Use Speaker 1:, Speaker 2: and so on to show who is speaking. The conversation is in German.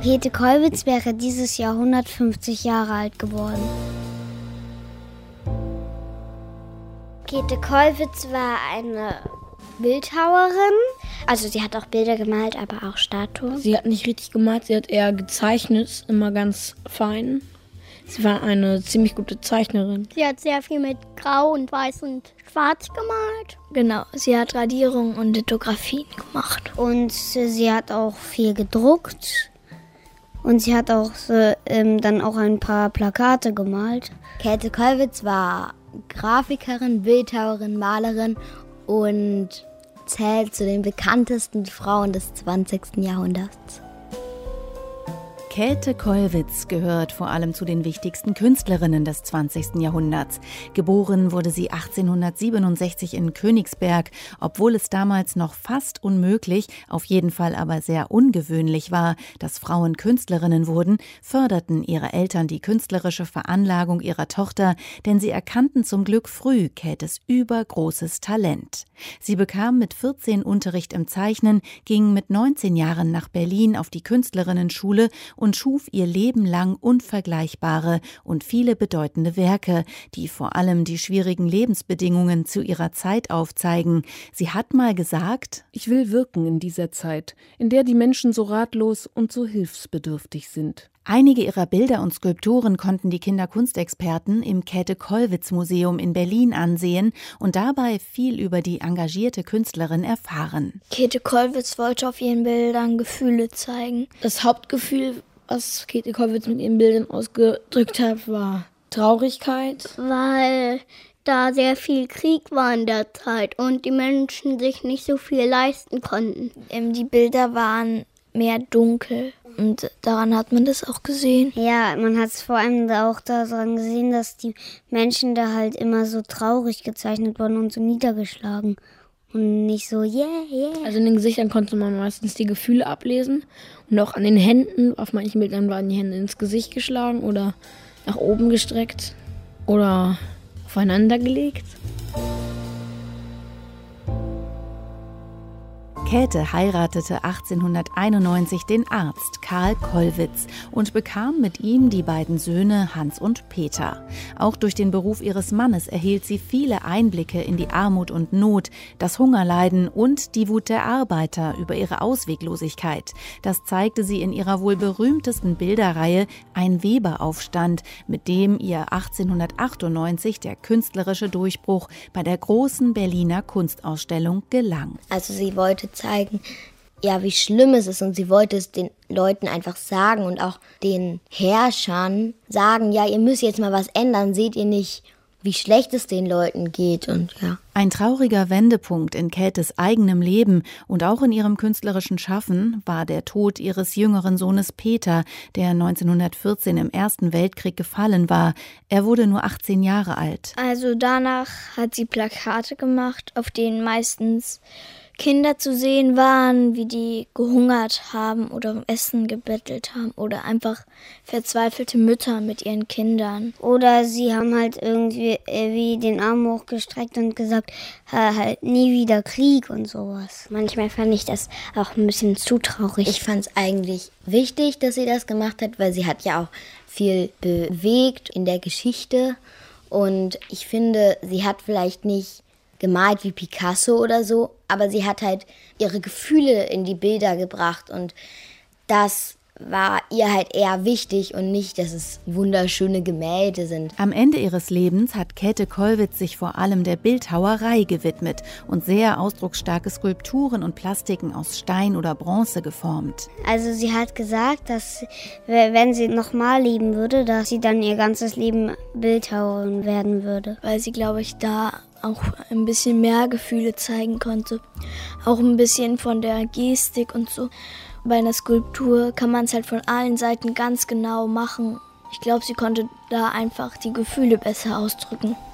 Speaker 1: Käthe Kollwitz wäre dieses Jahr 150 Jahre alt geworden. Käthe Kollwitz war eine Bildhauerin. Also sie hat auch Bilder gemalt, aber auch Statuen.
Speaker 2: Sie hat nicht richtig gemalt, sie hat eher gezeichnet, immer ganz fein. Sie war eine ziemlich gute Zeichnerin.
Speaker 3: Sie hat sehr viel mit Grau und Weiß und Schwarz gemalt.
Speaker 4: Genau, sie hat Radierungen und Lithografien gemacht.
Speaker 1: Und sie hat auch viel gedruckt. Und sie hat auch dann auch ein paar Plakate gemalt.
Speaker 5: Käthe Kollwitz war Grafikerin, Bildhauerin, Malerin und zählt zu den bekanntesten Frauen des 20. Jahrhunderts.
Speaker 6: Käthe Kollwitz gehört vor allem zu den wichtigsten Künstlerinnen des 20. Jahrhunderts. Geboren wurde sie 1867 in Königsberg, obwohl es damals noch fast unmöglich, auf jeden Fall aber sehr ungewöhnlich war, dass Frauen Künstlerinnen wurden, förderten ihre Eltern die künstlerische Veranlagung ihrer Tochter, denn sie erkannten zum Glück früh Käthes übergroßes Talent. Sie bekam mit 14 Unterricht im Zeichnen, ging mit 19 Jahren nach Berlin auf die Künstlerinnenschule und schuf ihr Leben lang unvergleichbare und viele bedeutende Werke, die vor allem die schwierigen Lebensbedingungen zu ihrer Zeit aufzeigen. Sie hat mal gesagt:
Speaker 7: Ich will wirken in dieser Zeit, in der die Menschen so ratlos und so hilfsbedürftig sind.
Speaker 6: Einige ihrer Bilder und Skulpturen konnten die Kinderkunstexperten im Käthe-Kollwitz-Museum in Berlin ansehen und dabei viel über die engagierte Künstlerin erfahren.
Speaker 4: Käthe Kollwitz wollte auf ihren Bildern Gefühle zeigen.
Speaker 2: Das Hauptgefühl, was Käthe Kollwitz mit ihren Bildern ausgedrückt hat, war Traurigkeit.
Speaker 3: Weil da sehr viel Krieg war in der Zeit und die Menschen sich nicht so viel leisten konnten.
Speaker 4: Die Bilder waren mehr dunkel und daran hat man das auch gesehen.
Speaker 1: Ja, man hat es vor allem auch daran gesehen, dass die Menschen da halt immer so traurig gezeichnet wurden und so niedergeschlagen und nicht so yeah.
Speaker 2: Also in den Gesichtern konnte man meistens die Gefühle ablesen und auch an den Händen, auf manchen Bildern waren die Hände ins Gesicht geschlagen oder nach oben gestreckt oder aufeinander gelegt.
Speaker 6: Käthe heiratete 1891 den Arzt Karl Kollwitz und bekam mit ihm die beiden Söhne Hans und Peter. Auch durch den Beruf ihres Mannes erhielt sie viele Einblicke in die Armut und Not, das Hungerleiden und die Wut der Arbeiter über ihre Ausweglosigkeit. Das zeigte sie in ihrer wohl berühmtesten Bilderreihe Ein Weberaufstand, mit dem ihr 1898 der künstlerische Durchbruch bei der großen Berliner Kunstausstellung gelang.
Speaker 5: Also sie wollte zeigen, ja, wie schlimm es ist, und sie wollte es den Leuten einfach sagen und auch den Herrschern sagen, ja, ihr müsst jetzt mal was ändern, seht ihr nicht, wie schlecht es den Leuten geht und ja.
Speaker 6: Ein trauriger Wendepunkt in Käthes eigenem Leben und auch in ihrem künstlerischen Schaffen war der Tod ihres jüngeren Sohnes Peter, der 1914 im Ersten Weltkrieg gefallen war. Er wurde nur 18 Jahre alt.
Speaker 4: Also danach hat sie Plakate gemacht, auf denen meistens Kinder zu sehen waren, wie die gehungert haben oder um Essen gebettelt haben oder einfach verzweifelte Mütter mit ihren Kindern.
Speaker 1: Oder sie haben halt irgendwie wie den Arm hochgestreckt und gesagt, halt nie wieder Krieg und sowas. Manchmal fand ich das auch ein bisschen zu traurig.
Speaker 5: Ich fand es eigentlich wichtig, dass sie das gemacht hat, weil sie hat ja auch viel bewegt in der Geschichte und ich finde, sie hat vielleicht nicht gemalt wie Picasso oder so, aber sie hat halt ihre Gefühle in die Bilder gebracht und das war ihr halt eher wichtig und nicht, dass es wunderschöne Gemälde sind.
Speaker 6: Am Ende ihres Lebens hat Käthe Kollwitz sich vor allem der Bildhauerei gewidmet und sehr ausdrucksstarke Skulpturen und Plastiken aus Stein oder Bronze geformt.
Speaker 1: Also sie hat gesagt, dass wenn sie nochmal leben würde, dass sie dann ihr ganzes Leben Bildhauerin werden würde.
Speaker 4: Weil sie, glaube ich, da auch ein bisschen mehr Gefühle zeigen konnte. Auch ein bisschen von der Gestik und so. Bei einer Skulptur kann man es halt von allen Seiten ganz genau machen. Ich glaube, sie konnte da einfach die Gefühle besser ausdrücken.